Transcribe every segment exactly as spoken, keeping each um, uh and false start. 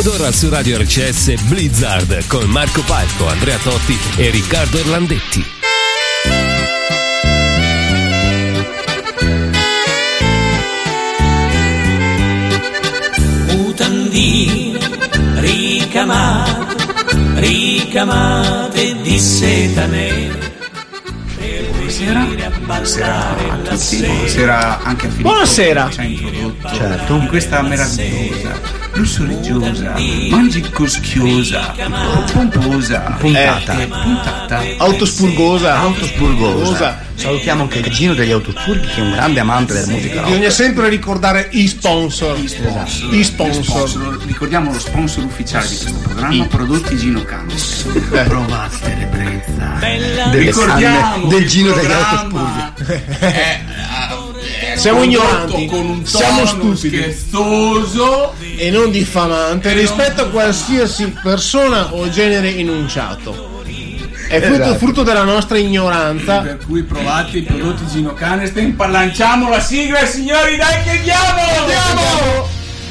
Ed ora su Radio R C S Blizzard con Marco Palco, Andrea Totti e Riccardo Orlandetti. Mutandine ricamate, ricamate di seta nera. Buonasera, buonasera a tutti, buonasera anche a Filippo. Buonasera. Che ci ha introdotto certo. in questa meravigliosa, lussuriosa, mangicoschiosa, pomposa puntata, eh, puntata autospurgosa. autospurgosa. Salutiamo anche il Gino degli Autospurghi, che è un grande amante della musica rock. Bisogna sempre ricordare i sponsor. Gli sponsor, I gli sponsor. sponsor. Ricordiamo lo sponsor ufficiale di questo programma, Prodotti Gino Camus. Eh. Provate l'ebbrezza. Delle Ricordiamo canne del Gino degli programma Autospurghi. è, è Siamo condotto ignoranti, con un tono siamo stupidi scherzoso e non diffamante E rispetto non- a qualsiasi persona o genere enunciato. È frutto, Esatto. frutto della nostra ignoranza. per cui provate i prodotti Gino Canesten. Lanciamo la sigla, signori, dai che andiamo! Andiamo!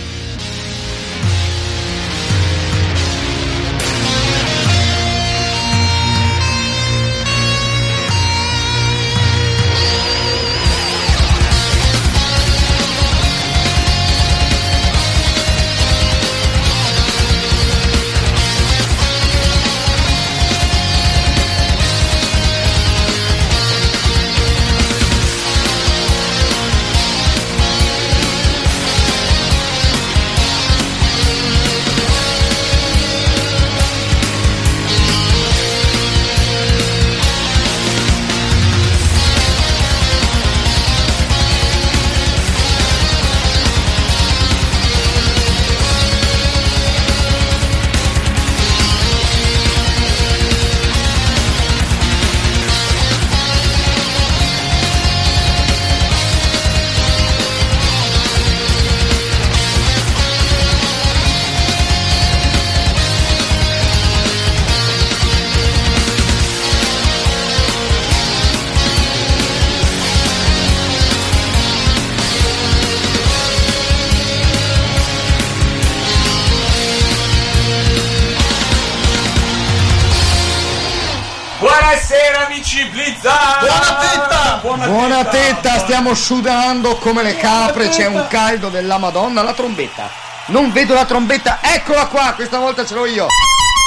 Buonasera amici Blizzard! Buona tetta! Buona, Buona tetta, stiamo sudando come le capre, c'è un caldo della Madonna. La trombetta, non vedo la trombetta, eccola qua, questa volta ce l'ho io.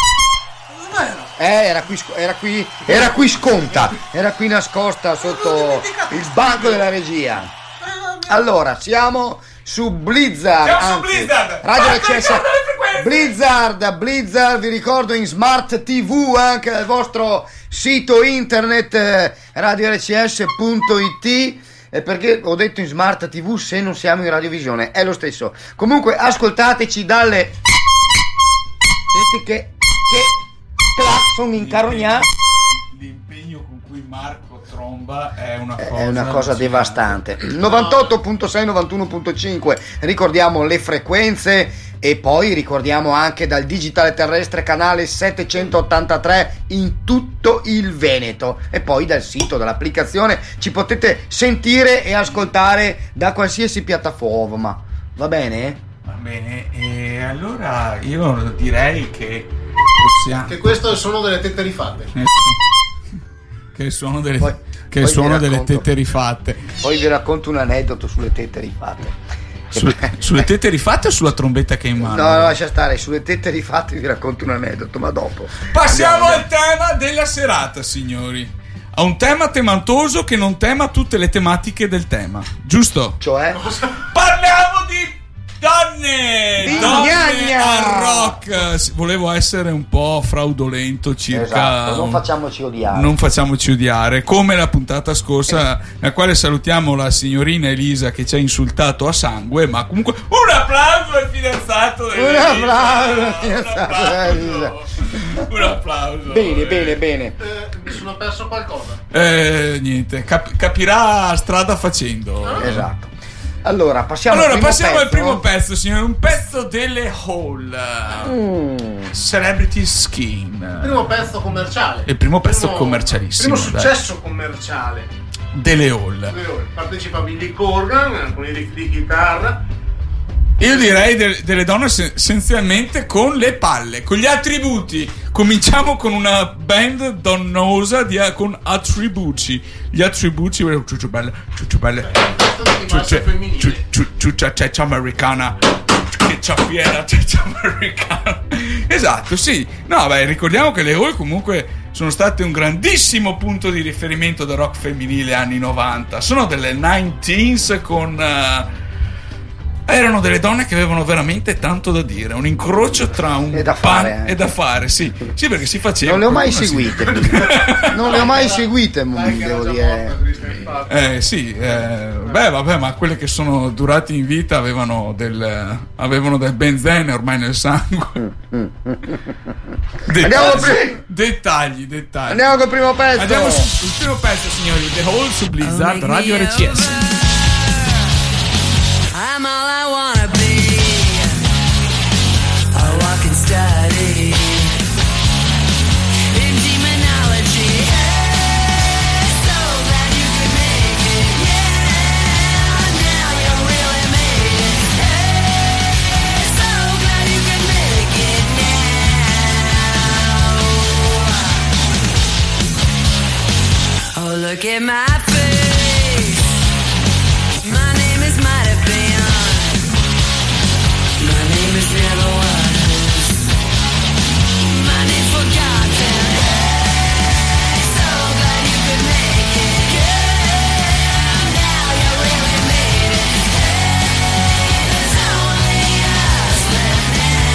Eh, era qui, sc- era qui, era qui sconta, era qui nascosta sotto il banco della regia. Allora, siamo su Blizzard, Siamo su anzi, Blizzard! Radio Basta, R C S, ricorda le frequenze! Blizzard, Blizzard, vi ricordo in Smart tivù anche dal vostro sito internet eh, radio r c s punto i t, eh, perché ho detto in Smart tivù se non siamo in radiovisione, è lo stesso. Comunque ascoltateci dalle... Senti che... che... clacson incarognati. L'impegno con cui Marco tromba è una cosa, È una cosa allucinante. devastante. novantotto virgola sei, novantuno virgola cinque, ricordiamo le frequenze e poi ricordiamo anche dal digitale terrestre canale settecentottantatré in tutto il Veneto, e poi dal sito, dall'applicazione ci potete sentire e ascoltare da qualsiasi piattaforma. Va bene? Va bene, e allora io direi che possiamo... Che questo è il suono delle tette rifatte. Che il suono delle, Poi- che il poi vi suono delle racconto. tette rifatte. Poi vi racconto un aneddoto sulle tette rifatte. Su- sulle tette rifatte o sulla trombetta che è in mano? No, no, lascia stare, sulle tette rifatte vi racconto un aneddoto, ma dopo. Passiamo Andiamo. al tema della serata, signori. A un tema temantoso che non tema tutte le tematiche del tema, giusto? Cioè? Parliamo di donne! Di Donne gnagna! al rock! S- Volevo essere un po' fraudolento circa... Esatto, non facciamoci odiare. Non facciamoci odiare, come la puntata scorsa, nella quale salutiamo la signorina Elisa che ci ha insultato a sangue, ma comunque un applauso al fidanzato Un dell'Elisa. applauso al Un fidanzato applauso. Un applauso. Bene, bene, bene. Eh, mi sono perso qualcosa. Eh, niente, cap- capirà strada facendo. Esatto. Allora, passiamo Allora, al primo passiamo pezzo. al primo pezzo, signore. Un pezzo delle Hall. Mm. Celebrity Skin. Primo pezzo commerciale. Il primo pezzo Primo- commercialissimo, Primo dai. successo commerciale. Delle Hall. Partecipa Billy Corgan con i riff di chitarra. Io direi de- delle donne se- essenzialmente con le palle, con gli attributi. Cominciamo con una band donnosa di, con attributi. Gli attributi, ciuccio belle, ciuccio belle, ciuccia, ciuccia, ciuccia, ceccia americana, che c'ha piena ceccia americana. Esatto, sì. No, beh, ricordiamo che le Hall comunque sono state un grandissimo punto di riferimento del rock femminile anni novanta. Sono delle nineteens con... Uh, erano delle donne che avevano veramente tanto da dire, un incrocio tra un e da pan fare, eh. e da fare, sì, sì, perché si faceva. Non le ho mai sì. seguite, non le ho mai seguite, devo dire. Eh sì, eh, beh, vabbè, ma quelle che sono durate in vita avevano del, avevano del benzene ormai nel sangue. Dettagli, pri- dettagli, dettagli. Andiamo col primo pezzo. Andiamo sul primo pezzo, signori. The Hall su Blizzard Radio R C S. I'm all I wanna be, a walking study in demonology. Hey, so glad you could make it, yeah, now you really made it. Hey, so glad you could make it now. Oh, look at my face, my name is Might Have Been. My name is never was. My name's forgotten. Hey, so glad you could make it. Yeah, now you really made it. Hey, there's only us left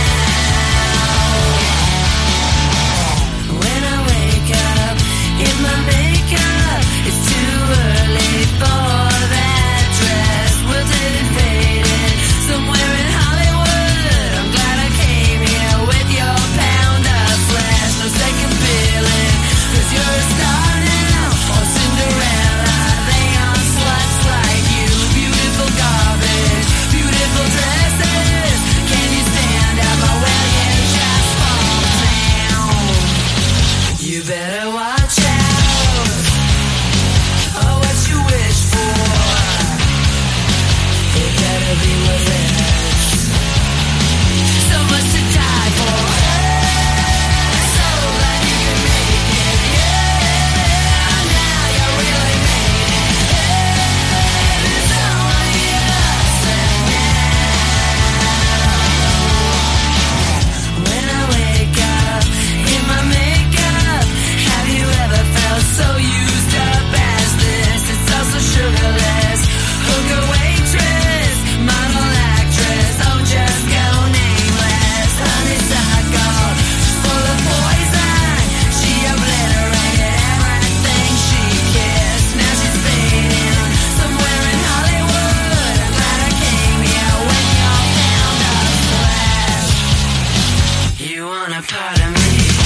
now. When I wake up in my makeup, it's too early for that dress. Wilted and faded somewhere in Hollywood. You're a star now, or Cinderella. They aren't sluts like you. Beautiful garbage, beautiful dresses. Can you stand up? Oh, well, you just fall down. You better watch out. Oh, what you wish for. It better be worth it. So much to die for. So used up as this, it's also sugarless. Hooker, waitress, model, actress, oh just go nameless. Honeysuckle, full of poison, she obliterated everything she kissed. Now she's fading somewhere in Hollywood. I'm glad I came here when you're pound of flesh. You want a part of me?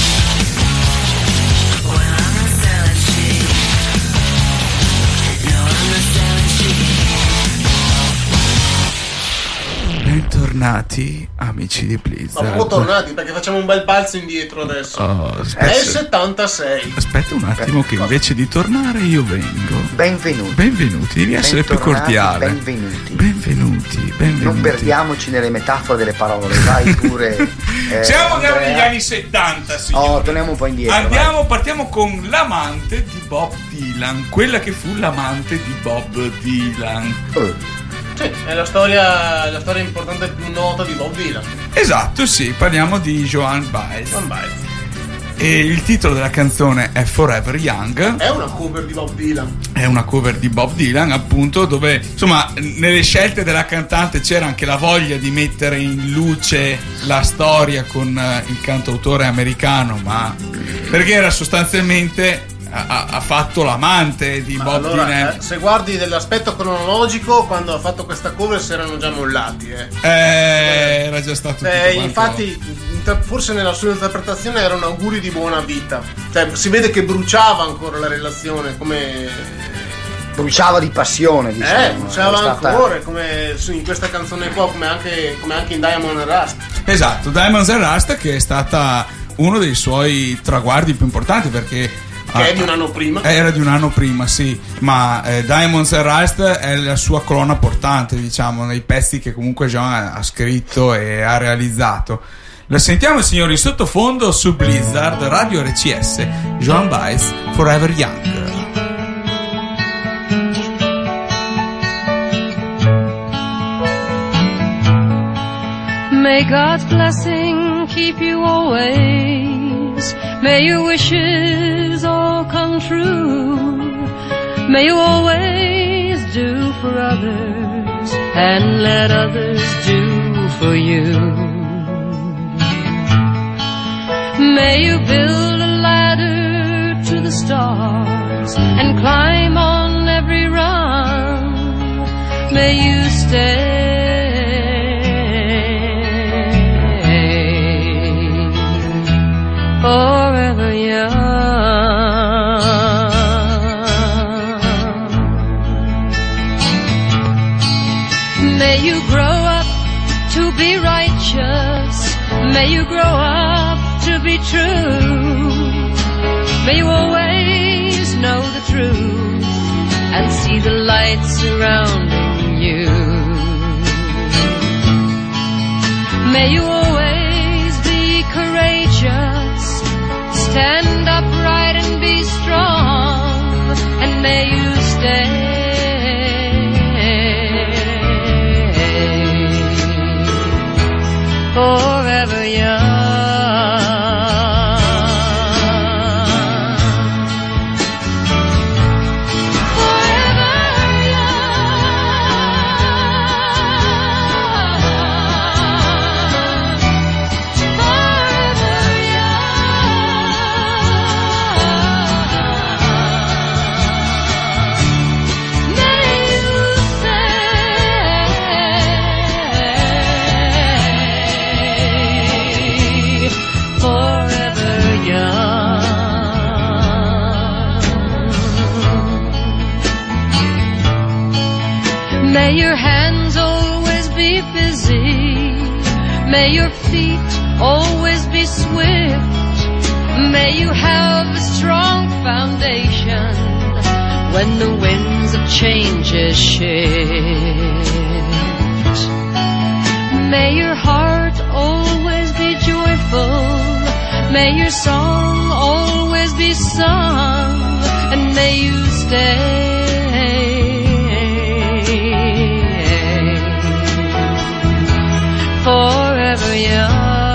Bentornati amici di Blizzard. Ma proprio tornati perché facciamo un bel balzo indietro adesso. Oh, È il settantasei. Aspetta un attimo che invece di tornare io vengo. Benvenuti. Benvenuti, devi essere più Bentornati, cordiale. Benvenuti. Benvenuti, benvenuti. Non perdiamoci nelle metafore delle parole, vai pure. eh, Siamo Andrea. negli anni settanta, signori. Oh, torniamo un po' indietro. Andiamo, vai. partiamo con l'amante di Bob Dylan, quella che fu l'amante di Bob Dylan. Oh. Sì, è la storia, la storia importante più nota di Bob Dylan. Esatto, sì, parliamo di Joan Baez. Joan Baez. E il titolo della canzone è Forever Young. È una cover di Bob Dylan. È una cover di Bob Dylan, appunto, dove insomma nelle scelte della cantante c'era anche la voglia di mettere in luce la storia con uh, il cantautore americano, ma perché era sostanzialmente ha, ha fatto l'amante di Ma Bob allora, Dylan. eh, se guardi dell'aspetto cronologico, quando ha fatto questa cover si erano già mollati, eh. Eh, era già stato Eh, tutto quanto- infatti, inter- forse nella sua interpretazione erano auguri di buona vita. Cioè, si vede che bruciava ancora la relazione, come Bruciava di passione, diciamo. eh, bruciava È stata- ancora, come su- in questa canzone qua, come anche, come anche in Diamond and Rust. Esatto, Diamonds and Rust, che è stata uno dei suoi traguardi più importanti, perché che Ah, è di un anno prima. Era di un anno prima, sì, ma eh, Diamonds and Rust è la sua colonna portante, diciamo, nei pezzi che comunque Joan ha scritto e ha realizzato. La sentiamo, signori, sottofondo su Blizzard, Radio R C S, Joan Baez, Forever Young. May God's blessing keep you always. May your wishes all come true. May you always do for others and let others do for you. May you build a ladder to the stars and climb on every rung. May you stay forever young. May you grow up to be righteous. May you grow up to be true. May you always know the truth and see the light surrounding you. May you always be courageous, stand upright and be strong, and may you stay forever young. May your hands always be busy. May your feet always be swift. May you have a strong foundation when the winds of change shift. May your heart always be joyful. May your song always be sung. And may you stay forever young.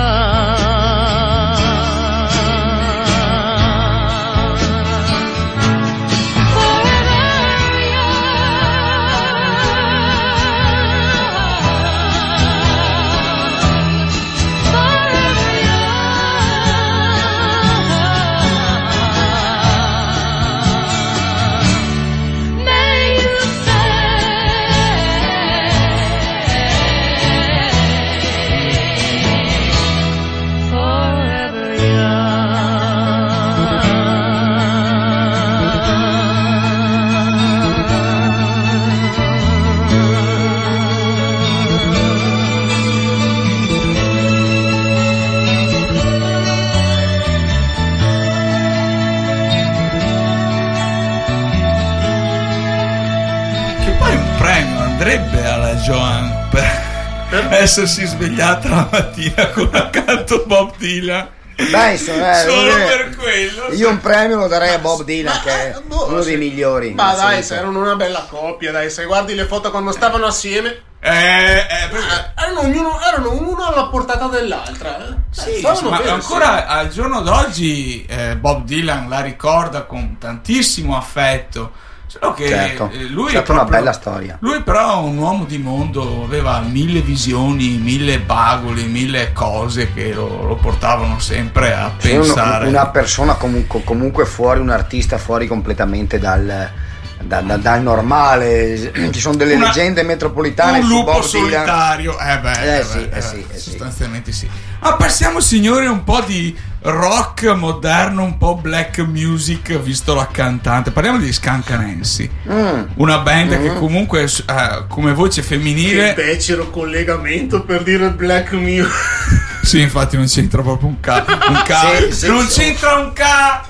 Andrebbe alla Joan per essersi svegliata la mattina con accanto Bob Dylan. Beh, insomma, eh, solo eh, per quello. Io un premio lo darei a Bob Dylan, ma, che è eh, boh, uno sì. dei migliori. Ma dai, se erano una bella coppia, dai, se guardi le foto quando stavano assieme, Eh, eh, perché- erano, ognuno, erano uno alla portata dell'altra. Eh. Sì, Stavano ma bene, ancora al giorno d'oggi eh, Bob Dylan la ricorda con tantissimo affetto. Solo che Certo, eh, lui certo, è una proprio- bella storia. Lui però è un uomo di mondo, aveva mille visioni, mille bagoli, mille cose che lo, lo portavano sempre a Sì, pensare. una, una persona comunque, comunque fuori, un artista fuori completamente dal, da- da- dal normale. Ci sono delle Una- leggende metropolitane un su lupo Bob Dylan. solitario. Eh beh, Eh eh sì, beh, eh sì, eh sì. sostanzialmente sì. Ma passiamo, signori, un po' di rock moderno, un po' black music, visto la cantante. Parliamo di Skanka Nancy, Mm. una band che comunque eh, come voce Che femminile becero collegamento per dire black music. Sì, infatti non c'entra proprio un ca. Un ca- Sì, sì, non sì. c'entra un ca.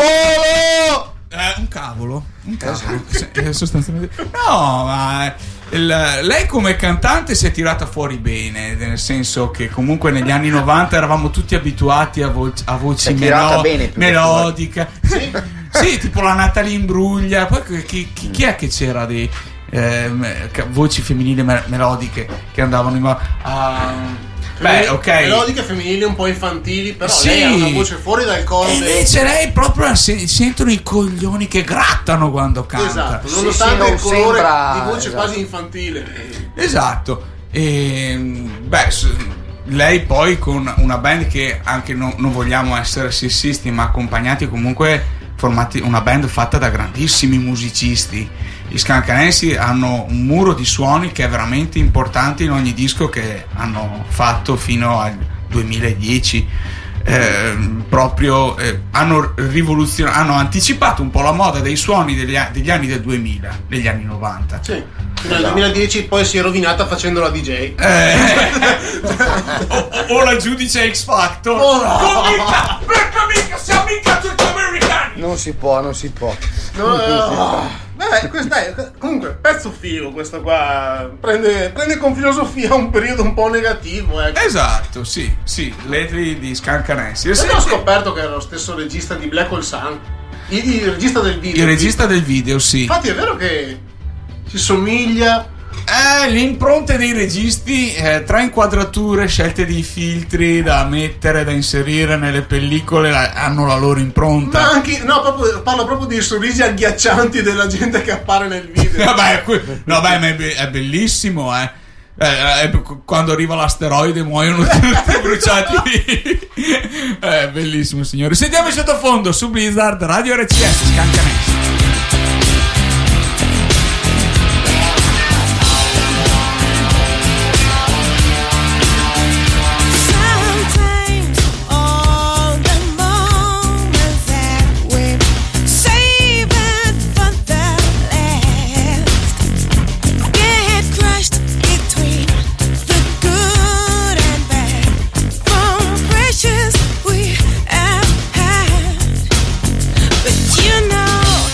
Volo! Eh, un cavolo. Un cavolo. Sì, eh, sostanzialmente. No, ma il- lei come cantante si è tirata fuori bene, nel senso che comunque negli anni novanta eravamo tutti abituati a, vo- a voci Si è tirata melo- bene, più che melodiche. Sì. Sì, tipo la Natalie Imbruglia. Poi chi, chi, chi è che c'era di ehm, ca- voci femminili me- melodiche che andavano in ma- ah, beh, ok. Melodiche femminili un po' infantili, però Sì. lei ha una voce fuori dal E corde. invece lei proprio se- sentono i coglioni che grattano quando canta. Esatto, Sì, nonostante sì, non il colore sembra- di voce esatto. quasi infantile. Esatto. E, beh, s- lei poi con una band che anche no- non vogliamo essere sessisti, ma accompagnati comunque formati una band fatta da grandissimi musicisti. Gli Scancanensi hanno un muro di suoni che è veramente importante in ogni disco che hanno fatto fino al duemiladieci. Eh, proprio eh, hanno rivoluzionato, hanno anticipato un po' la moda dei suoni degli, a- degli anni del duemila, degli anni novanta. Sì. Fino al duemiladieci poi si è rovinata facendo la D J. Eh, o, o la giudice X Factor. Oh, no. Oh, mica, perché mica siamo mica tutti americani. Non si può, non si può. No, no, no. Vabbè, questo è, comunque, pezzo figo questo qua. Prende, prende con filosofia un periodo un po' negativo. Ecco. Esatto, sì, sì, Letri di Scancanensi. E Io ho senti- scoperto che era lo stesso regista di Black Hole Sun. Il, il regista del video. il regista del video, sì. Infatti è vero che si somiglia. Eh, le impronte dei registi, eh, tra inquadrature, scelte di filtri da mettere, da inserire nelle pellicole, la- hanno la loro impronta. Ma anche. No, proprio, parlo proprio dei sorrisi agghiaccianti della gente che appare nel video. Vabbè, que- no, beh, ma è, be- è bellissimo, eh. Eh, eh, quando arriva l'asteroide muoiono tutti bruciati. È bellissimo, signori. Sentiamo il sottofondo su Blizzard Radio R C S Scancanensi. Sometimes all the moments that we've saved for the last get crushed between the good and bad. From precious we have had, but you know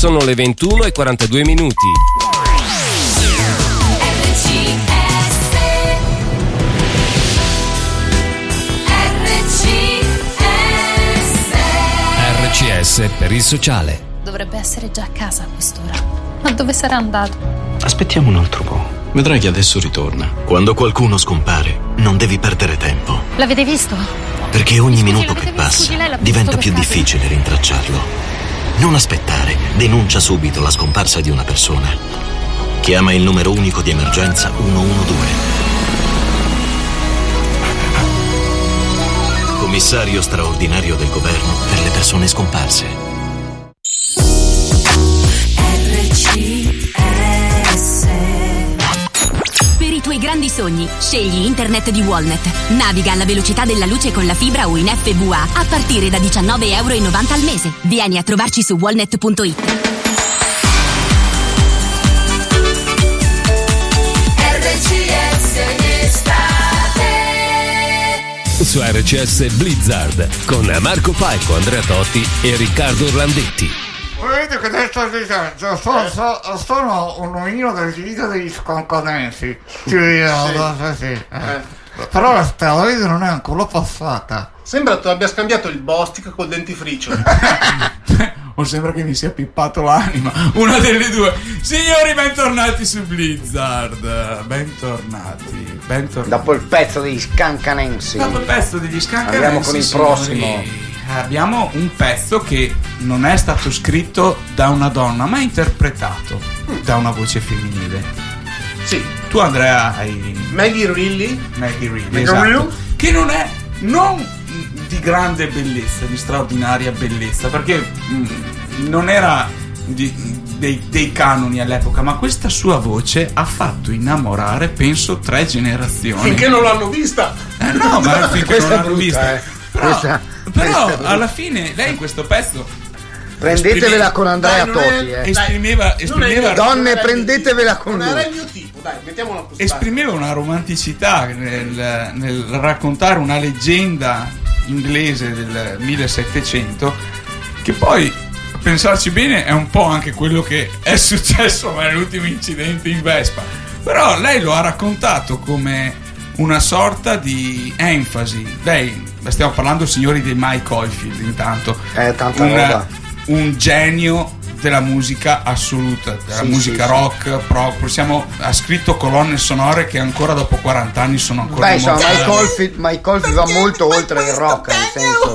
Sono le ventuno e quarantadue minuti. R C S per il sociale. Dovrebbe essere già a casa a quest'ora. Ma dove sarà andato? Aspettiamo un altro po'. Vedrai che adesso ritorna. Quando qualcuno scompare, non devi perdere tempo. L'avete visto? Perché ogni Scusi, minuto l'avete che visto? passa Scusi, lei l'ha diventa visto più per caso? difficile rintracciarlo. Non aspettare. Denuncia subito la scomparsa di una persona. Chiama il numero unico di emergenza uno uno due. Commissario straordinario del governo per le persone scomparse. R C S. Per i tuoi grandi sogni, scegli Internet di Walnet. Naviga alla velocità della luce con la fibra o in F V A a partire da diciannove virgola novanta euro al mese. Vieni a trovarci su walnet punto it. R C S in estate. Su R C S Blizzard con Marco Falco, Andrea Totti e Riccardo Orlandetti. Vedete che te sto dicendo? Sono, so- sono un omino del diritto degli sconconensi. Sì, sì. Sì. Eh. Però la steroide non è ancora passata. Sembra tu abbia scambiato il Bostic col dentifricio. O sembra che mi sia pippato l'anima. Una delle due. Signori, bentornati su Blizzard. Bentornati. Bentornati. Dopo il pezzo degli scancanensi. Dopo il pezzo degli scancanensi, andiamo con il signori, prossimo. abbiamo un pezzo che non è stato scritto da una donna, ma è interpretato da una voce femminile. Sì. Tu, Andrea, hai Maggie Reilly. Maggie Reilly, Maggie esatto. Reilly? Che non è non di grande bellezza, di straordinaria bellezza, perché mh, non era di, dei, dei canoni all'epoca, ma questa sua voce ha fatto innamorare, penso, tre generazioni. Finché non l'hanno vista. Eh, no, ma finché Questa non è l'hanno brutta, vista. eh. Però, Questa- però questa è alla fine lei in questo pezzo Prendetevela con Andrea Dai, non è- Totti, eh. esprimeva, Non è- esprimeva, Donne, prendetevela con Non era lui. il mio tipo, dai, mettiamola così. esprimeva una romanticità nel, nel raccontare una leggenda inglese del millesettecento, che poi, a pensarci bene, è un po' anche quello che è successo nell'ultimo incidente in Vespa. Però lei lo ha raccontato come una sorta di enfasi. Lei, stiamo parlando, signori, di Mike Oldfield, intanto. Eh, tanta un, roba. un genio della musica assoluta, della Sì, musica sì, rock, pro, possiamo, ha scritto colonne sonore che ancora dopo quaranta anni sono ancora Beh, insomma, immortali. Mike Oldfield, Mike Oldfield va molto oltre il rock, nel senso.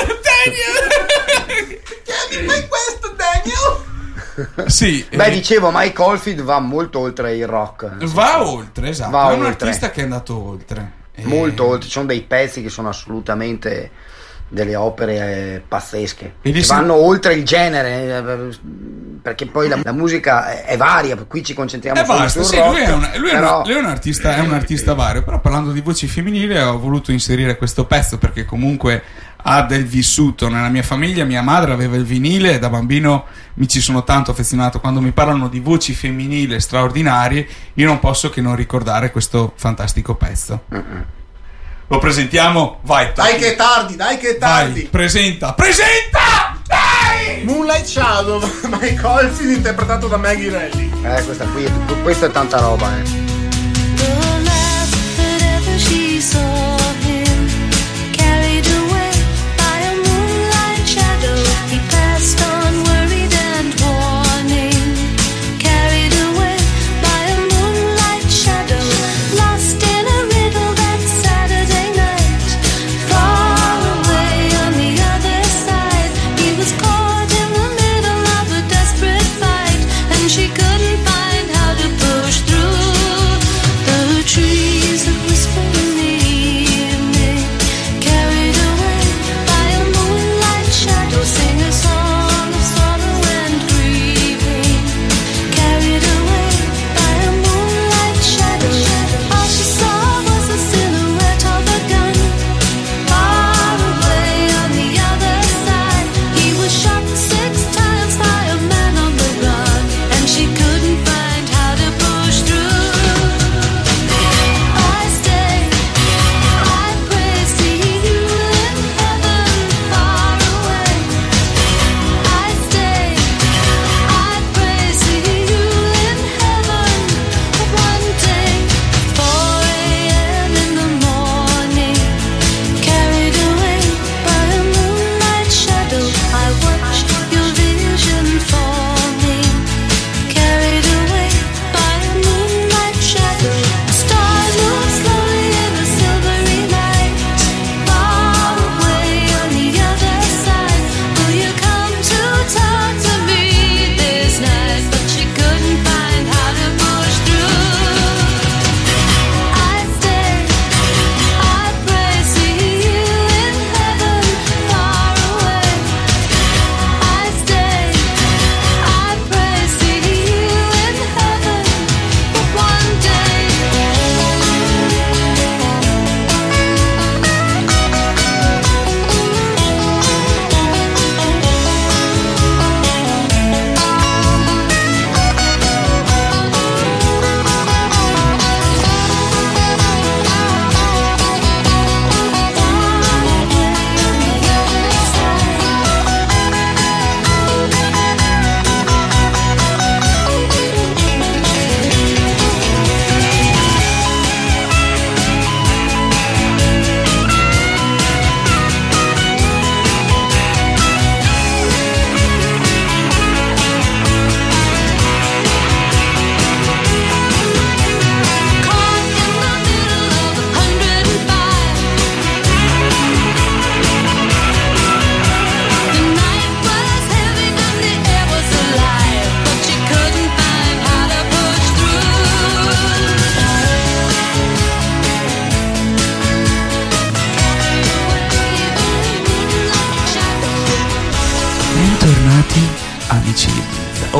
Ma questo, Daniel? Sì, Beh, eh, dicevo, Mike Oldfield va molto oltre il rock. nel va senso, oltre, esatto, Va è un oltre. artista che è andato oltre. E- Molto oltre. Ci sono dei pezzi che sono assolutamente delle opere eh, pazzesche. E lì Che si- vanno oltre il genere. eh, Perché poi la, la musica è, è varia, qui ci concentriamo E solo basta, sul sì, rock. lui è, un, lui, è però- un, lui è un artista, è un artista vario. Però parlando di voci femminili ho voluto inserire questo pezzo perché comunque ha del vissuto. Nella mia famiglia mia madre aveva il vinile e da bambino mi ci sono tanto affezionato. Quando mi parlano di voci femminili straordinarie, io non posso che non ricordare questo fantastico pezzo. Lo presentiamo? Vai, Dai Totti. che è tardi, dai che è Vai, tardi. presenta, presenta! Dai! Moonlight Shadow, Mike Oldfield interpretato da Maggie Reilly. Eh, questa qui, è- questa è tanta roba, eh. The last that ever she saw him, carried away by a moonlight shadow, he passed on worried and warning. Carried away by a moonlight shadow, lost in a riddle that Saturday night. Far away on the other side, he was caught in the middle of a desperate fight, and she couldn't find how to push through. The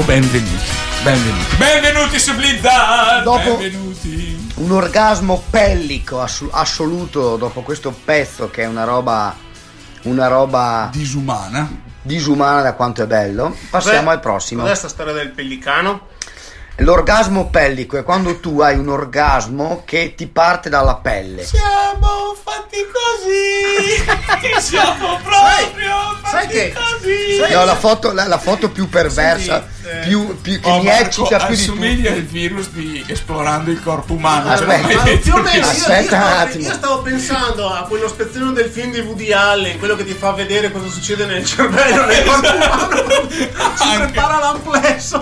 benvenuti. Benvenuti. Benvenuti su Blizzard. Dopo- Benvenuti. Un orgasmo pellico ass- assoluto dopo questo pezzo che è una roba una roba disumana disumana da quanto è bello. Passiamo Cos'è- al prossimo. Cos'è sta storia del pellicano? L'orgasmo pellico è quando tu hai un orgasmo che ti parte dalla pelle. Siamo fatti così. Ci siamo proprio sai fatti che- così. sai- No, la foto, la, la foto più perversa, Senti, eh, più, più- che Oh, mi Marco, eccita più di assomiglia tutti. il virus di Esplorando il corpo umano. Aspetta, Ce l'ho mai Ma detto più o meno, io, io, Aspetta un stavo, attimo. io stavo pensando a quello spezzone del film di Woody Allen, quello che ti fa vedere cosa succede nel cervello nel corpo umano. Si Anche. prepara l'amplesso.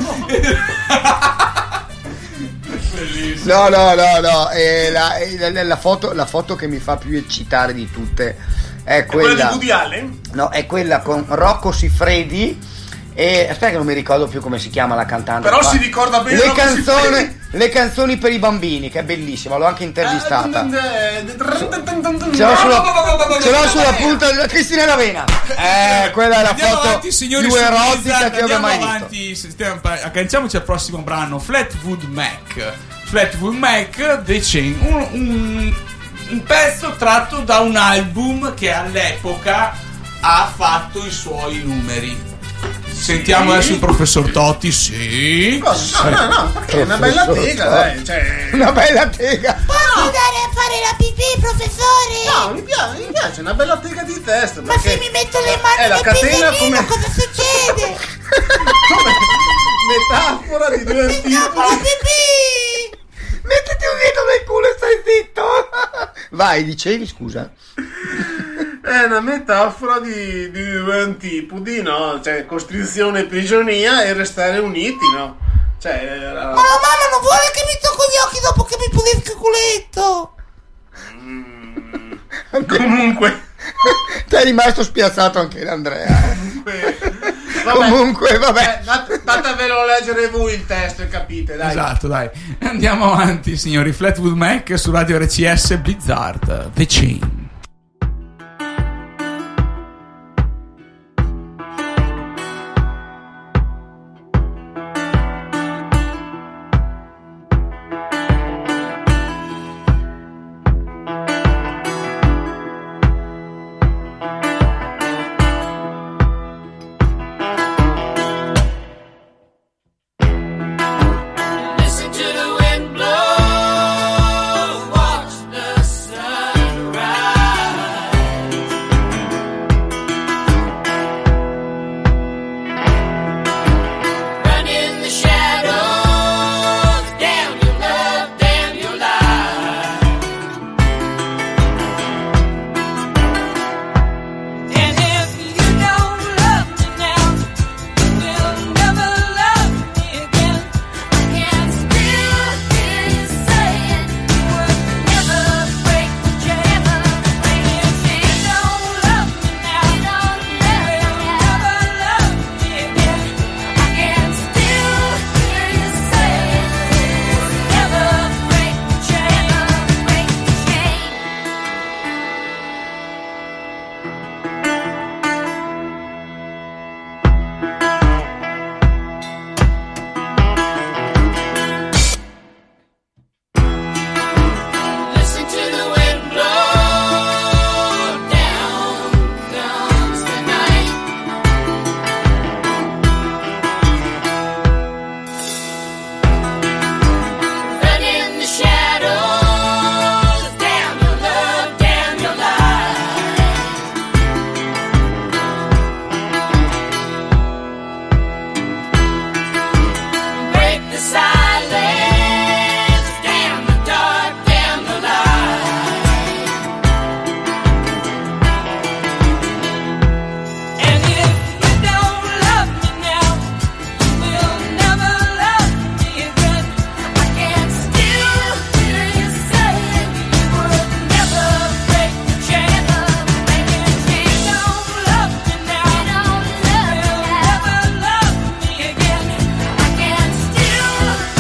Bellissimo. No, no, no, no. eh, la, eh, la- la foto, la foto che mi fa più eccitare di tutte è Quella di quella. Woody Allen? No, è quella con Rocco Siffredi e aspetta che non mi ricordo più come si chiama la cantante. Però qua. si ricorda bene le Rocco canzoni, Siffredi. le canzoni per i bambini, che è bellissima, l'ho anche intervistata. Ce Ce l'ho sulla, ce l'ho sulla punta della Cristina Lavena. Eh, quella è la Andiamo foto avanti, signori, più su erotica Blizzard, che abbia andiamo mai visto. avanti, stiamo- agganciamoci al prossimo brano, Fleetwood Mac. Fleetwood Mac, The Chain, un, un, un pezzo tratto da un album che all'epoca ha fatto i suoi numeri. Sentiamo adesso il professor Totti, sì. Cosa? No, no, no, perché è una bella tega, dai. Cioè... Una bella tega. Posso andare a fare la pipì, professore? No, mi piace, mi piace, una bella tega di testa. Ma se mi metto le mani è la nel catena pisellino, come- cosa succede? metafora di due antichi. La pipì! Mettiti un dito nel culo e stai zitto. Vai, dicevi, scusa. È una metafora di, di due antipodi, no? Cioè, costrizione e prigionia e restare uniti, no? Cioè, Ma la mamma non vuole che mi tocco gli occhi dopo che mi pulisca il culetto. comunque, Ti è rimasto spiazzato anche Andrea. vabbè, Comunque, vabbè. eh, dat- datevelo a leggere voi il testo e capite, dai. Esatto, dai. Andiamo avanti, signori. Fleetwood Mac su Radio R C S Blizzard, The Chain. Listen to the wind blow, watch the sun rise. Run in the shadows, damn your love, damn your life. And if you don't love me now, you'll never love me again. I can still hear you saying you would never break the chain. And if you don't love me now, you'll never love me again. I can still hear you saying you would never break the chain. Break the chain. Listen to the wind blow, down comes the night. Run in the shadows, damn your love, damn your life. Break the silence, damn the dark, damn the light. And if you don't love me now, you will never love me again. I can still hear you saying you would never break the chain. And if you don't love me now, you will never love me again. I can still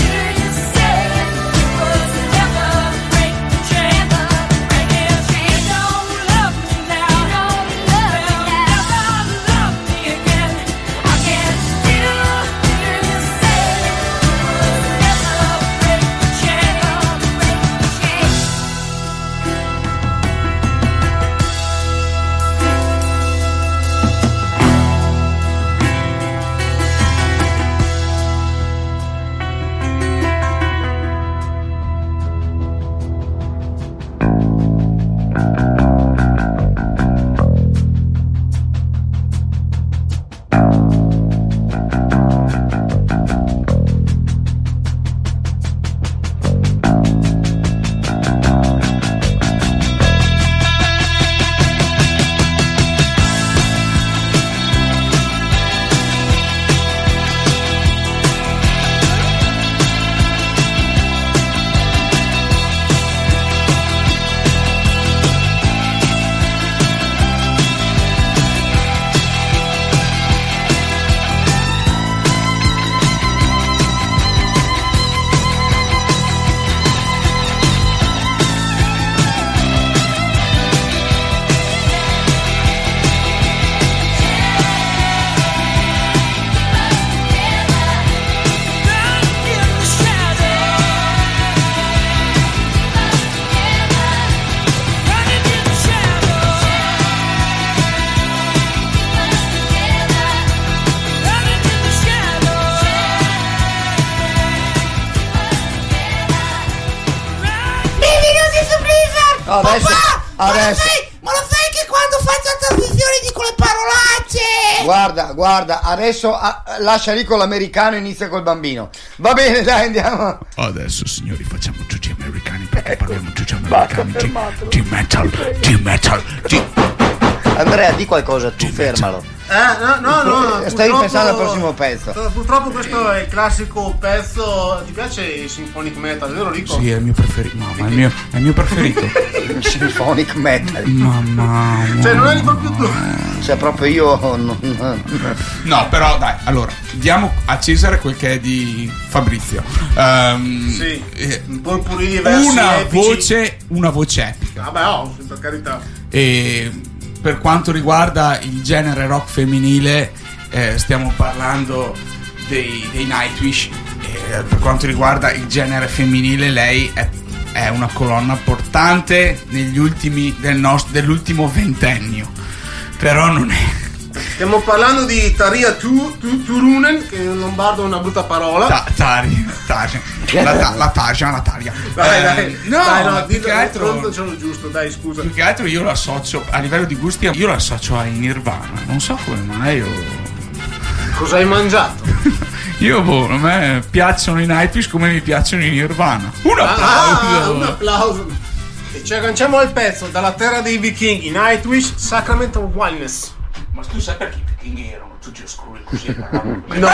Adesso, Ma lo adesso. sai, ma lo sai che quando faccio la trasmissione dico le parolacce? Guarda, guarda, adesso ah, lascia lì con l'americano e inizia col bambino. Va bene, dai, andiamo. Adesso, signori, facciamo tutti americani perché parliamo tutti americani. Di metal, di metal, di... Andrea, di qualcosa tu, fermalo. Eh, no, no, no, no. Stai purtroppo- pensando al prossimo pezzo. Purtroppo questo è il classico pezzo. Ti piace il symphonic metal, vero Rico? Sì, è il mio preferito. No, ma è il mio, è il mio preferito. Symphonic metal. Mamma. Cioè, non eri proprio tu. Cioè, proprio io. non- No, però dai, allora, diamo a Cesare quel che è di Fabrizio. Ehm, Sì, eh, un po' puri diversi. una epici. voce, una voce epica. Vabbè, oh, per carità. E per quanto riguarda il genere rock femminile, eh, stiamo parlando dei, dei Nightwish. E per quanto riguarda il genere femminile, lei è, è una colonna portante negli ultimi del nostro, dell'ultimo ventennio. Però non è. Stiamo parlando di Tarja tu, tu, Turunen, che in lombardo è una brutta parola. Ta- Tari, Tarja, la, ta- la Tarja, la Tarja. Dai, Eh, dai, no, dai, no, ma più dillo, che altro, pronuncialo giusto, dai, scusa. più che altro io lo associo a livello di gusti, io lo associo ai Nirvana. Non so come mai io. Cosa hai mangiato? Io, boh, a me piacciono i Nightwish come mi piacciono i Nirvana. Un applauso! Ah, un applauso. E ci agganciamo al pezzo dalla terra dei vichinghi, Nightwish, Sacrament of Wildness. Ma tu sai perché i vichinghi erano tutti oscuri così? No.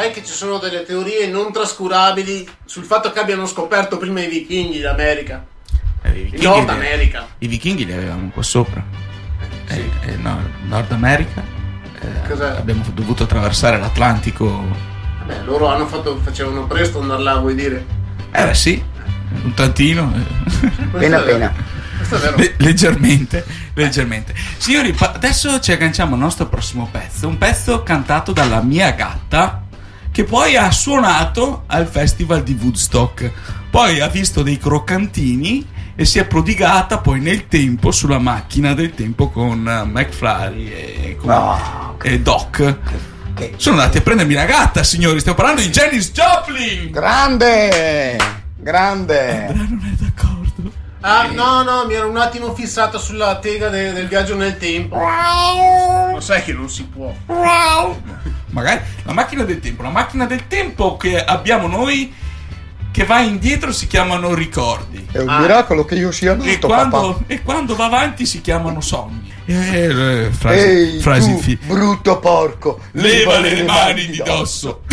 sai che ci sono delle teorie non trascurabili sul fatto che abbiano scoperto prima i vichinghi l'America. Eh, i vichinghi Il Nord li- America. I vichinghi li avevamo qua sopra. Eh, eh, no, Nord America. eh, Cos'è? abbiamo dovuto attraversare l'Atlantico. Beh, loro hanno fatto, facevano presto andare là, vuoi dire? Eh beh, sì, un tantino. eh. Pena pena. Questo è vero. Le- leggermente, leggermente. Signori, pa- adesso ci agganciamo al nostro prossimo pezzo. Un pezzo cantato dalla mia gatta, che poi ha suonato al festival di Woodstock. Poi ha visto dei croccantini e si è prodigata poi nel tempo sulla macchina del tempo con eh, McFly e, con, No, e Doc. che- Sono andati a prendermi la gatta, signori. Stiamo parlando di Janis Joplin. Grande! Grande! Andrea non è d'accordo. Ah, no, no, mi ero un attimo fissato sulla tega de- del viaggio nel tempo. Lo sai che non si può. Magari la macchina del tempo, la macchina del tempo che abbiamo noi, che va indietro, si chiamano ricordi. È un Ah. miracolo che io sia E nato, quando, papà. e quando va avanti si chiamano sogni. Eh, eh, frasi, Ehi, frasi tu, fi- brutto porco, Levale le mani di dosso.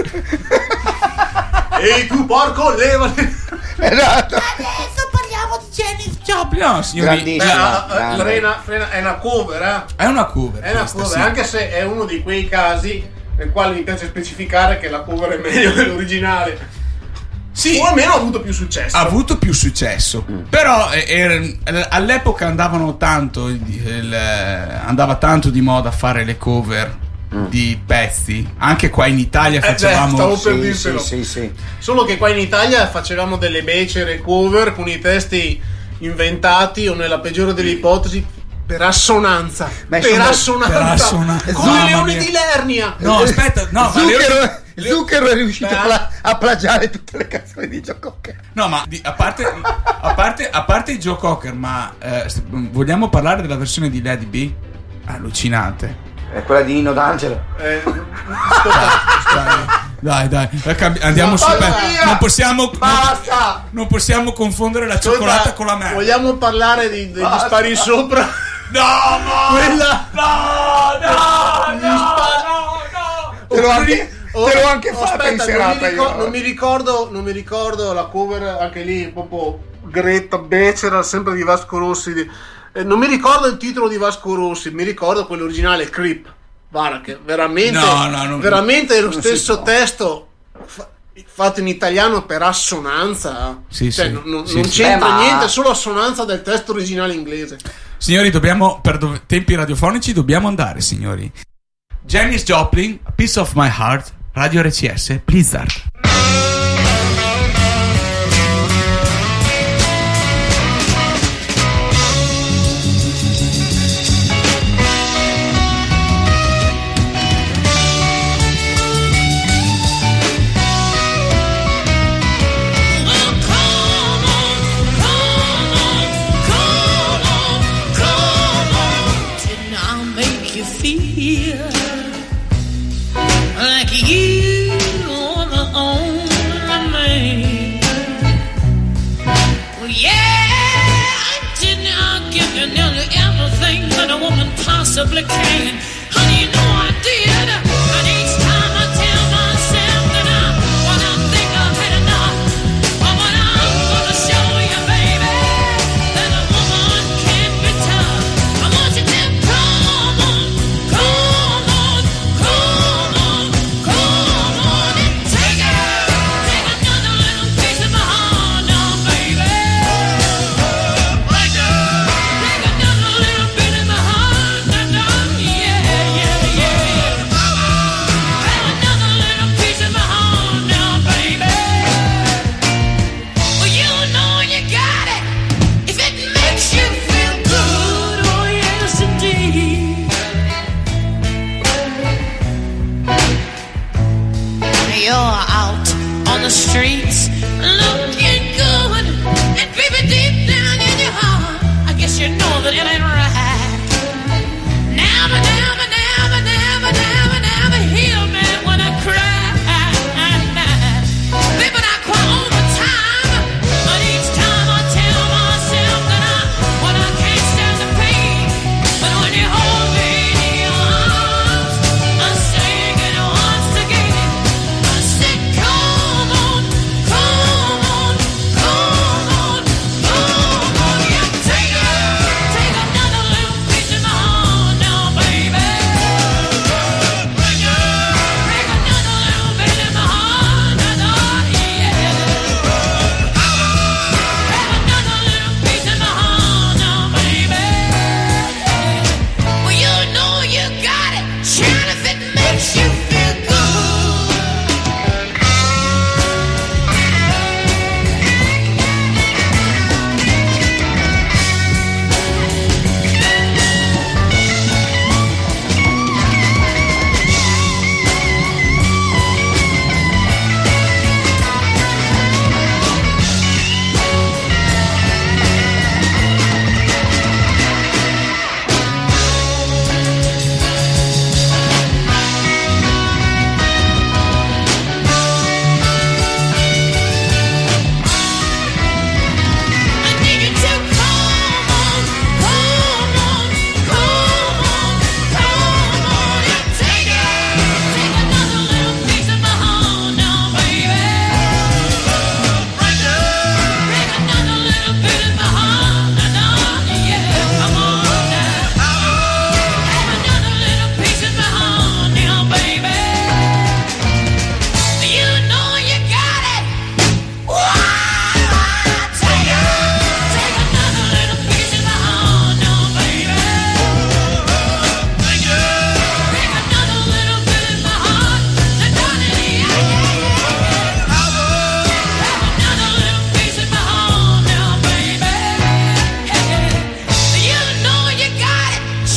Ehi tu porco, levati. Esatto. Adesso parliamo di Janis Joplin. No, signori, Grandissimo. Eh, eh, ah, ah, grande. frena, frena, è una cover, eh? è una cover. È una questa, cover, sì. anche se è uno di quei casi nel quale mi piace specificare che la cover è meglio dell'originale. Sì, O almeno ha avuto più successo. ha avuto più successo. Però eh, er- all'epoca andavano tanto, il- il- eh, andava tanto di moda fare le cover di pezzi. Anche qua in Italia Eh, facevamo. beh, stavo per Sì, dirtelo. sì, sì, sì. Solo che qua in Italia facevamo delle becere cover con i testi inventati o nella peggiore delle ipotesi per assonanza. Ma per insomma, assonanza. per assonanza. Come Mamma i leoni mia. di Lernia. No, aspetta, no, ma Zucchero, le- le- Zucchero è riuscito Beh. a, pla- a plagiare tutte le canzoni di Joe Cocker. No, ma di- a, parte, a, parte, a parte i Joe Cocker, ma eh, st- vogliamo parlare della versione di Lady B? Allucinante. È quella di Nino D'Angelo. Eh, ascolta, Dai, dai, eh, cambi- andiamo Ma su. falla per- via! Non possiamo, basta. non possiamo confondere la Ascolta, cioccolata con la merda. vogliamo parlare di, degli Basta. spari sopra? No, no, Quella. no, no, Gli no, spa- no, no. Te l'ho anche, Oh, te l'ho anche aspetta, fatta in non serata mi, ricor- io. non mi ricordo non mi ricordo la cover anche lì proprio Greta Becera sempre di Vasco Rossi di- eh, non mi ricordo il titolo di Vasco Rossi, mi ricordo quello originale, Creep. Guarda che veramente No, no, non- veramente è lo non si stesso può. testo fa- fatto in italiano per assonanza. Sì, Cioè, sì, non, non- sì, non sì. c'entra Eh, ma- niente, solo assonanza del testo originale inglese. Signori, dobbiamo, per dov- tempi radiofonici, dobbiamo andare, signori. Janis Joplin, Piece of My Heart, Radio R C S, Blizzard. Didn't I make you feel like you are the only man? Well, yeah, didn't I give you nearly everything that a woman possibly can? Honey, you know I did. And each time I tell myself that I, when I think I've had enough, but when I'm gonna show you, baby, that a woman can be tough. I want you to come on, come on, come on, come on and take it. Take another little piece of my heart now, baby. Take another little bit of my heart now, yeah, yeah, yeah. Take another little piece of my heart now, baby. Well, you know you got it if it makes you feel good. Oh yes, indeed. You're out on the streets looking good, and baby, deep down in your heart, I guess you know that it ain't right. Never, never, never, never, never, never hear me when I cry. Baby, I cry all the time, but each time I tell myself that I, when I can't stand the pain, but when you hold me in your arms, I sing it once again.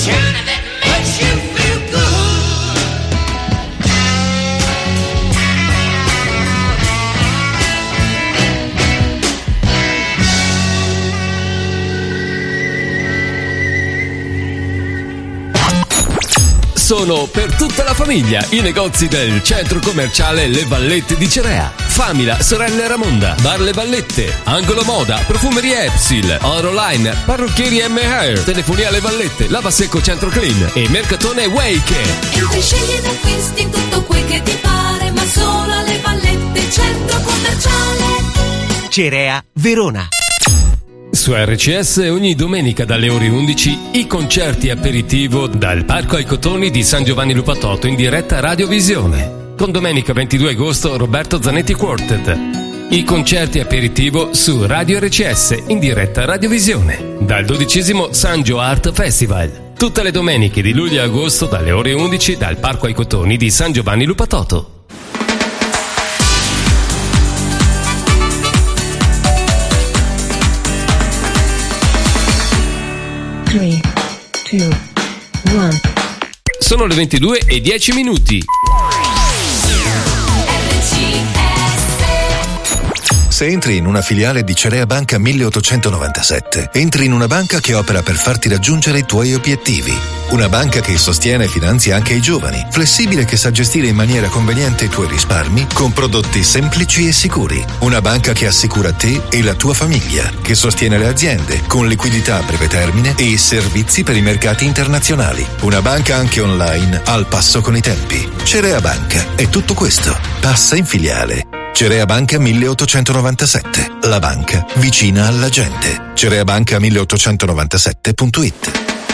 tune that makes you feel good. Sono per tutta la famiglia i negozi del centro commerciale Le Vallette di Cerea. Famila, Sorelle Ramonda, Bar Le Vallette, Angolo Moda, Profumeria Epsil, Oroline, Parrucchieri M Hair, Telefonia Le Vallette, Lavasecco Centro Clean e Mercatone Wake. Entri, scegli ed acquisti tutto quel che ti pare, ma solo alle Vallette, centro commerciale. Cerea, Verona. Su R C S ogni domenica dalle ore undici i concerti aperitivo dal Parco ai Cotoni di San Giovanni Lupatotto in diretta radiovisione. Con domenica ventidue agosto Roberto Zanetti Quartet. I concerti aperitivo su Radio R C S in diretta radiovisione. Dal dodicesimo Sangio Art Festival. Tutte le domeniche di luglio e agosto dalle ore undici dal Parco ai Cotoni di San Giovanni Lupatotto. tre, due, uno. Sono le ventidue e dieci minuti. Se entri in una filiale di Cerea Banca milleottocentonovantasette, entri in una banca che opera per farti raggiungere i tuoi obiettivi. Una banca che sostiene e finanzia anche i giovani, flessibile che sa gestire in maniera conveniente i tuoi risparmi con prodotti semplici e sicuri. Una banca che assicura te e la tua famiglia, che sostiene le aziende con liquidità a breve termine e servizi per i mercati internazionali. Una banca anche online al passo con i tempi. Cerea Banca è tutto questo. Passa in filiale. Cerea Banca milleottocentonovantasette, la banca vicina alla gente. cereabanca milleottocentonovantasette punto it.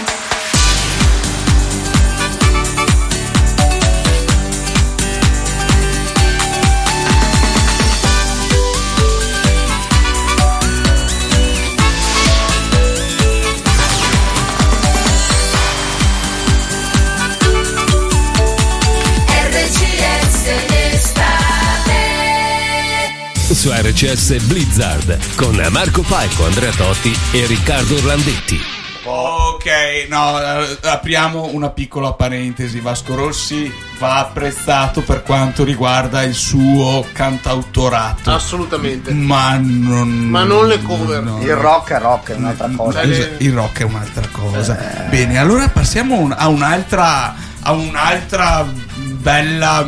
Su R C S Blizzard con Marco Falco, Andrea Totti e Riccardo Orlandetti. Ok, no, eh, apriamo una piccola parentesi. Vasco Rossi va apprezzato per quanto riguarda il suo cantautorato. Assolutamente. Ma non, Ma non le cover. no. Il rock è rock, è un'altra cosa. Il, il rock è un'altra cosa. Bene, allora passiamo un- a un'altra a un'altra bella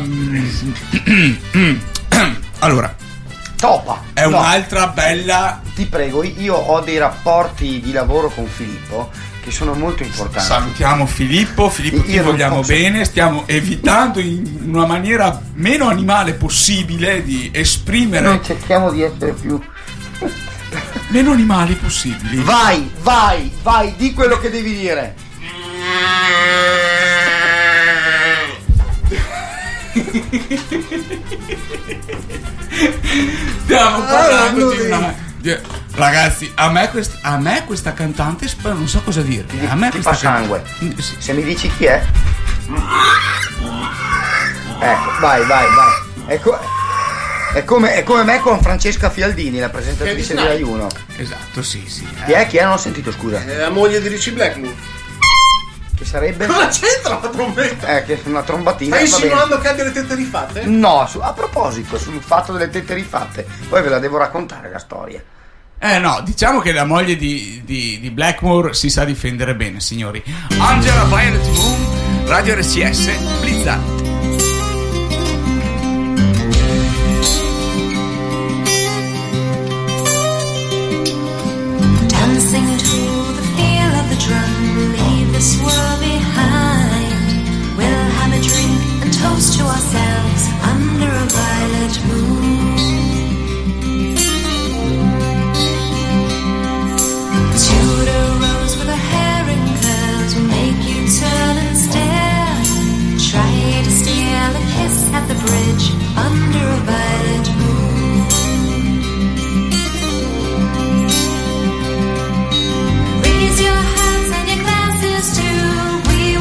allora Topa. è No. un'altra bella. Ti prego, io ho dei rapporti di lavoro con Filippo che sono molto importanti. Salutiamo Filippo, Filippo ti Io non vogliamo posso- bene, stiamo evitando in una maniera meno animale possibile di esprimere Noi cerchiamo di essere più... meno animali possibili. Vai, vai, vai, di quello che devi dire. Stiamo parlando Ah, di una di- ragazzi, a me, quest- a me questa cantante sp- non so cosa dire. A me Ti questa fa sangue. can- sì. Se mi dici chi è? Ecco, vai, vai, vai. Ecco, è come, è come me con Francesca Fialdini, la presentatrice di Rai uno. Esatto, sì, sì. Chi è? Chi è? Non ho sentito, scusa. È la moglie di Richie Blackmore. Che sarebbe? Cosa c'entra la trombetta? Eh, che è una trombatina. Stai va bene. insinuando che ha delle tette rifatte? No, su- a proposito, sul fatto delle tette rifatte, poi ve la devo raccontare la storia. Eh no, diciamo che la moglie di, di, di Blackmore si sa difendere bene, signori. Angela Violet Moon, Radio R C S, Blizzard. Dancing to the feel of the drum, we'll leave this world behind. We'll have a drink and toast to ourselves under a violet moon. Tudor rose with her hair in curls will make you turn and stare. Try to steal a kiss at the bridge under a violet moon. Raise your hands and your glasses too. We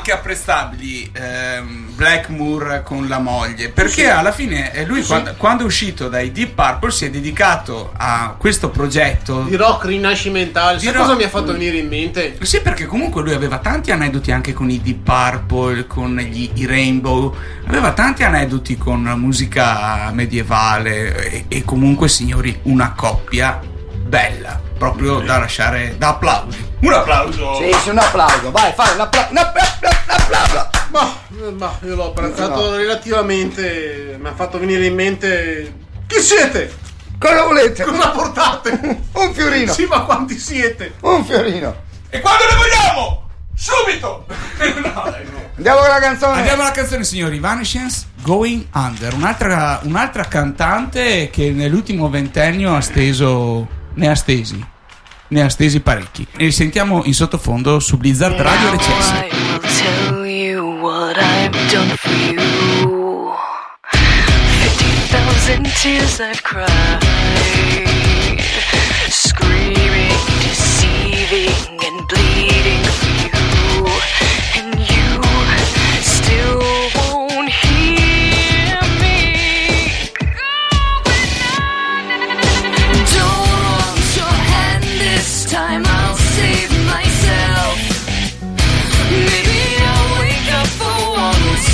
anche apprezzabili ehm, Blackmore con la moglie, perché Sì. alla fine eh, lui Sì. quando, quando è uscito dai Deep Purple si è dedicato a questo progetto di rock rinascimentale. Sai Di cosa rock- mi ha fatto venire in mente? Sì, perché comunque lui aveva tanti aneddoti anche con i Deep Purple, con gli, i Rainbow, aveva tanti aneddoti con musica medievale e, e comunque, signori, una coppia bella, proprio da lasciare da applausi. Un applauso! Sì, sì, un applauso, vai, fai un applauso. Un applauso. Ma, ma io l'ho apprezzato No. relativamente. Mi ha fatto venire in mente. Chi siete? Cosa volete? Cosa portate? Un fiorino. Sì, ma quanti siete? Un fiorino. E quando le vogliamo? Subito! No, dai, no. Andiamo con la canzone. Andiamo alla canzone, signori. Evanescence, Going Under, un'altra, un'altra cantante che nell'ultimo ventennio ha steso, ne ha stesi, ne ha stesi parecchi. E li sentiamo in sottofondo su Blizzard Radio R C S. I will tell you what I've done for you. Fifty thousand tears I've cried, screaming, deceiving, and bleeding for you, and you still won't hear me. Don't want your hand this time, I'll save myself. Maybe I'll wake up for once,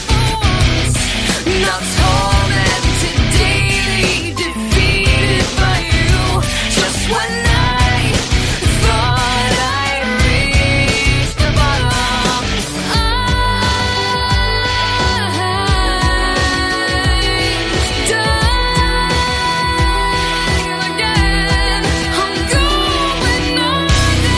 not tormented daily, defeated by you. Just when I thought I reached the bottom, I'm dying again. I'm going under.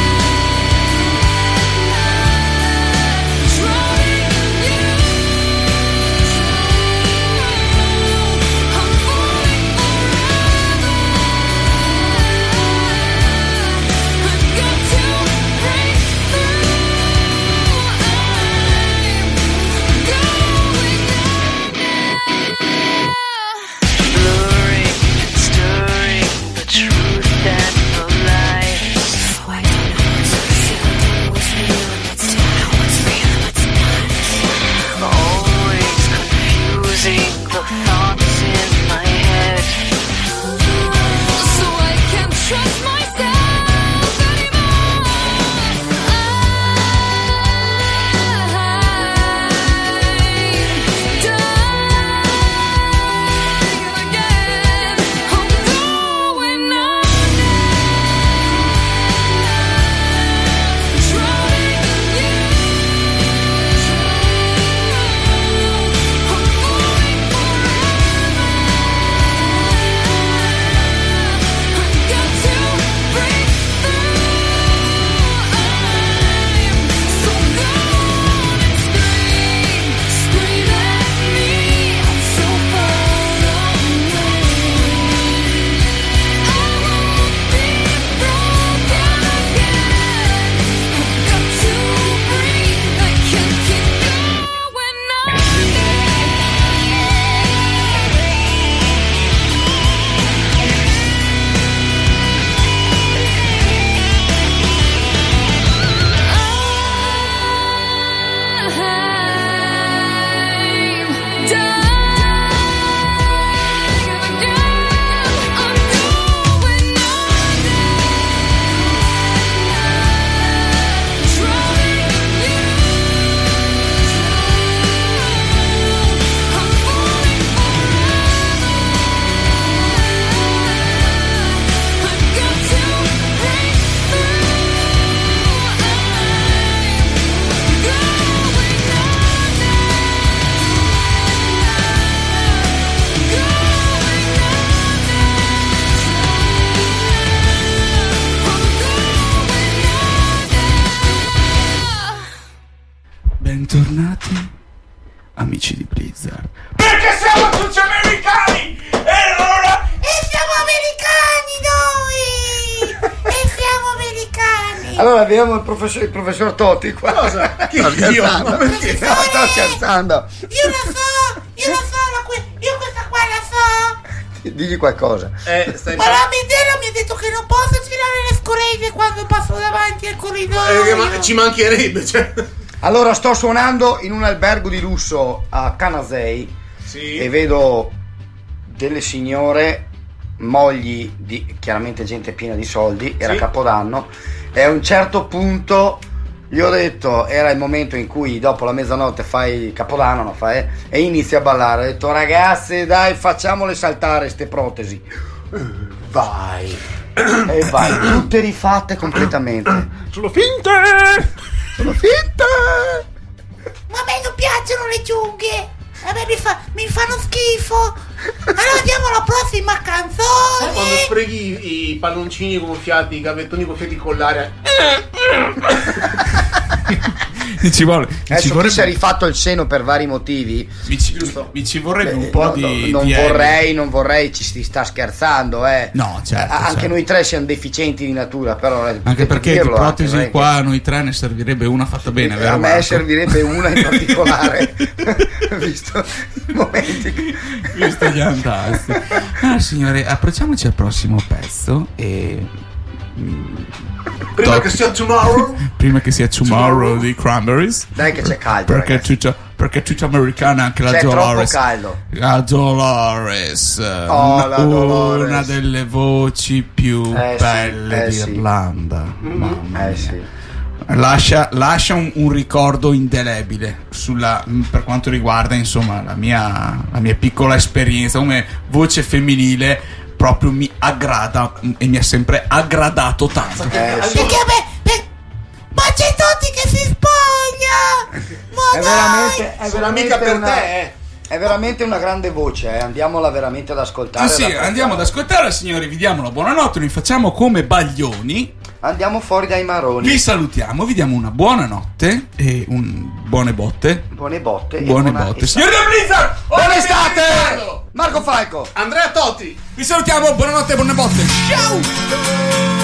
Blurring and stirring the truth and the lies. So I don't know what's real, what's real, what's not, what's real, what's not. Always confusing the thoughts in my head. So I can't trust myself anymore. I'm dying again. I'm going under, drowning in you. I'm falling forever. I've got to break through. I'm so gone and scream, scream at me. I'm so far away. I won't be broken again. I've got to breathe. I can't keep going Bentornati, amici di Blizzard. Perché siamo tutti americani! E allora... E siamo americani noi! E siamo americani! Allora abbiamo il professor, il professor Totti qua. Cosa? Chi? Sto Io? scherzando. Ma perché? No, sto scherzando. Io la so! Io la so! La que- io questa qua la so! Digli qualcosa. Eh, stai Ma la Midella mi ha detto che non posso girare le scoregge quando passo davanti al corridoio. Eh, ma ci mancherebbe, cioè. Allora, sto suonando in un albergo di lusso a Canazei, sì. E vedo delle signore, mogli di chiaramente gente piena di soldi, era Sì. Capodanno, e a un certo punto gli ho detto, era il momento in cui dopo la mezzanotte fai Capodanno, no, fai, e inizi a ballare. Ho detto, ragazze, dai, facciamole saltare ste protesi. Vai. E vai, tutte rifatte completamente. Sono finte! Sono finte! Ma a me non piacciono le giunghie. A me mi, fa, mi fanno schifo. Allora andiamo alla prossima Sai canzone. quando sfreghi i palloncini gonfiati, i gavettoni gonfiati con l'aria? ci vuole, Adesso ci chi vorrebbe, si è rifatto il seno per vari motivi. mi ci, mi ci vorrebbe un Eh, po' no, di non di vorrei, non vorrei, ci si sta scherzando, eh. No, certo, Eh, anche certo. noi tre siamo deficienti di natura, però eh, anche potete perché di dirlo protesi anche, qua a noi tre ne servirebbe una fatta bene, eh, vero? a me Marco? servirebbe una in particolare, visto i momenti che... Questo è fantastico. Ah, signore, approcciamoci al prossimo pezzo e mm, Prima do- che sia tomorrow. prima che sia Tomorrow di Cranberries. Dai che c'è caldo, Perché è ragazzi. tutta, perché è tutta americana anche la C'è troppo Dolores. caldo. La Dolores, Oh, una, la Dolores. una delle voci più Eh sì, belle eh sì. d'Irlanda. Mamma Eh mia. sì. Lascia, lascia un, un ricordo indelebile sulla, per quanto riguarda insomma la mia, la mia piccola esperienza come voce femminile, proprio mi aggrada e mi ha sempre aggradato tanto. Eh, Perché a me... per- Ma c'è Totti che si spoglia. Ma È dai. veramente, è Sono veramente amica per una, te, eh. è veramente una grande voce, eh. Andiamola veramente ad ascoltare. Ah, sì, ad apprezzare. andiamo ad ascoltare, signori, vi diamo la buonanotte, noi facciamo come baglioni, Andiamo fuori dai maroni. vi salutiamo, vi diamo una buonanotte e un buone botte. Buone botte. e Buone buona botte. estate. Signori del Blizzard! Buona ora vi estate! ricordo! Marco Falco. Andrea Totti. Vi salutiamo, buonanotte e buone botte. Ciao!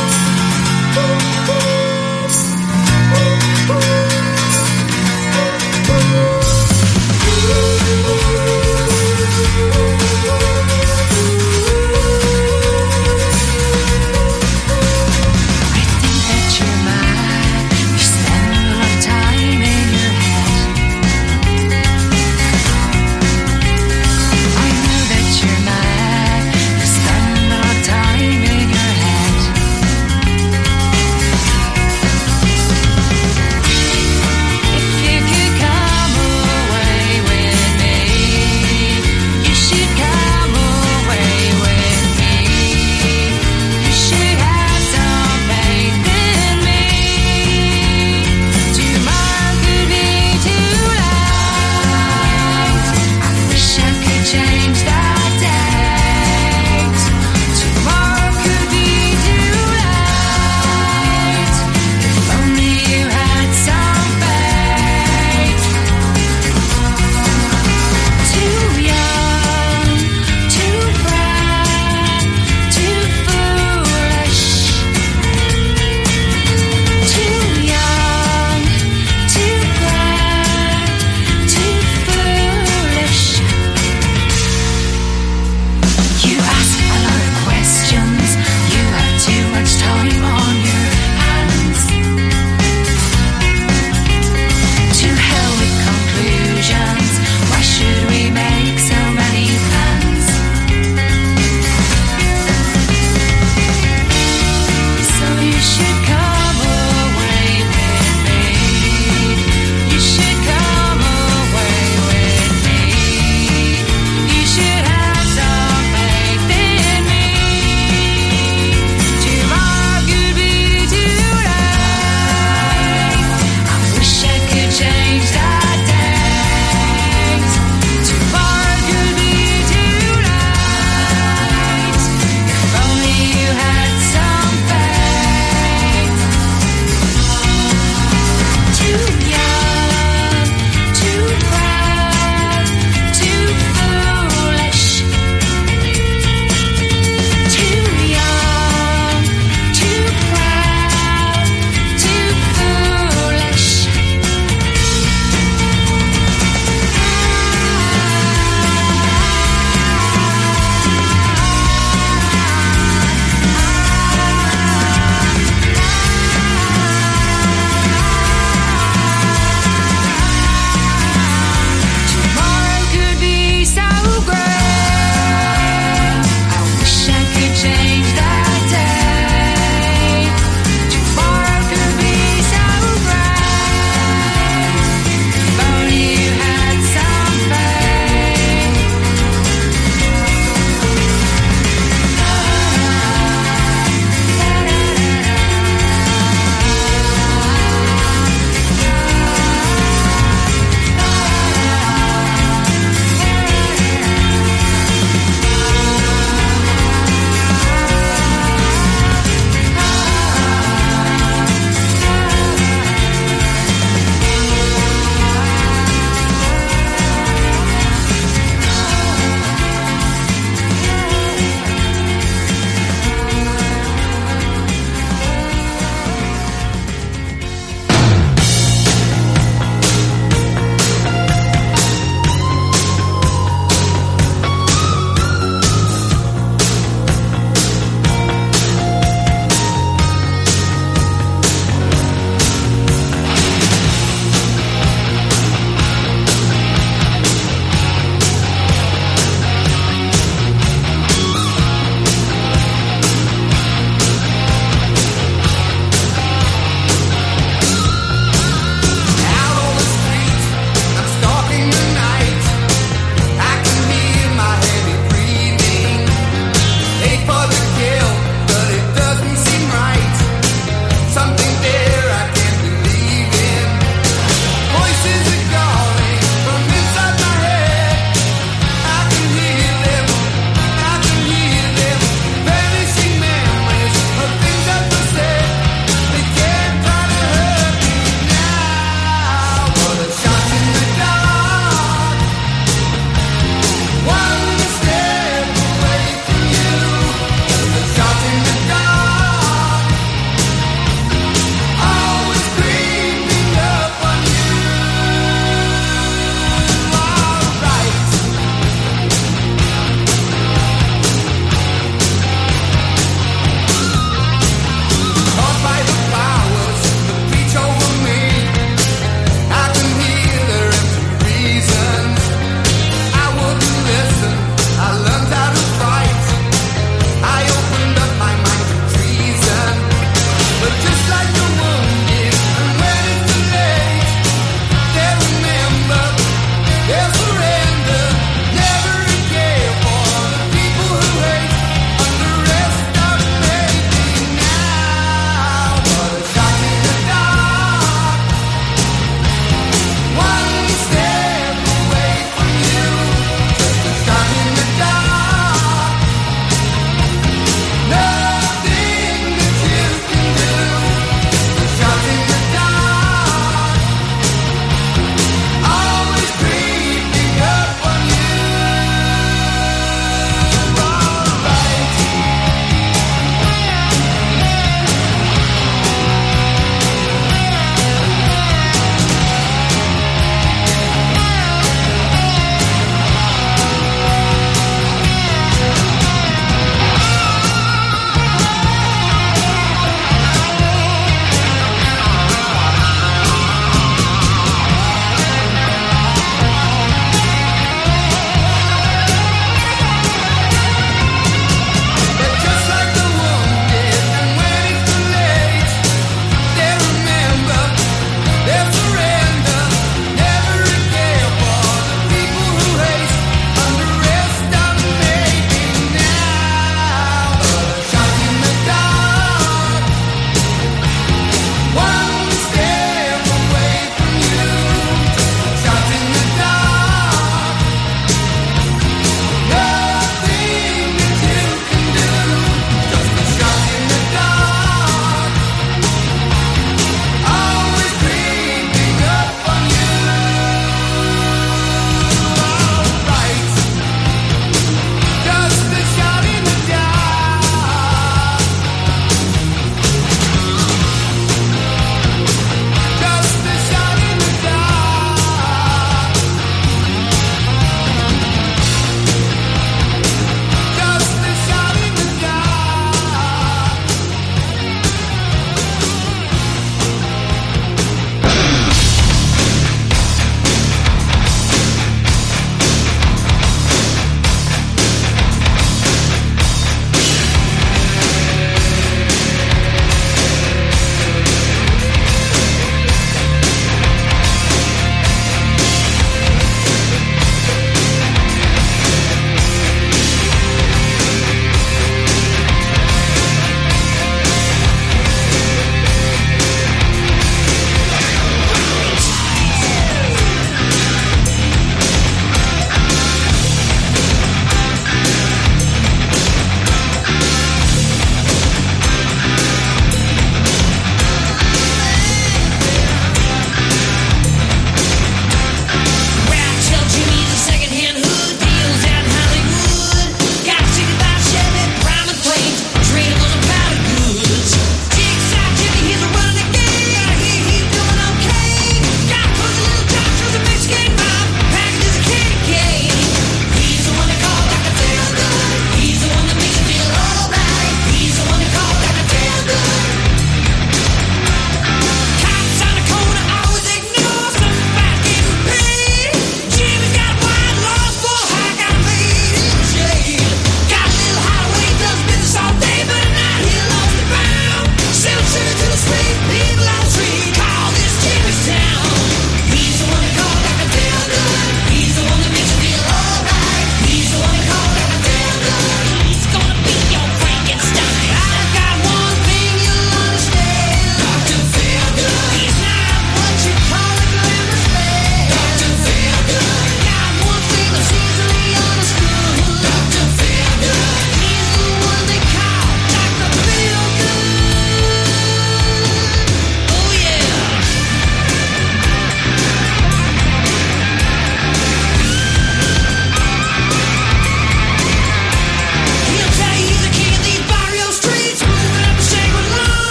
Time in your head.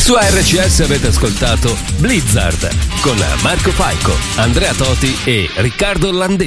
Su A R C S avete ascoltato Blizzard con Marco Falco, Andrea Toti e Riccardo Orlandesi.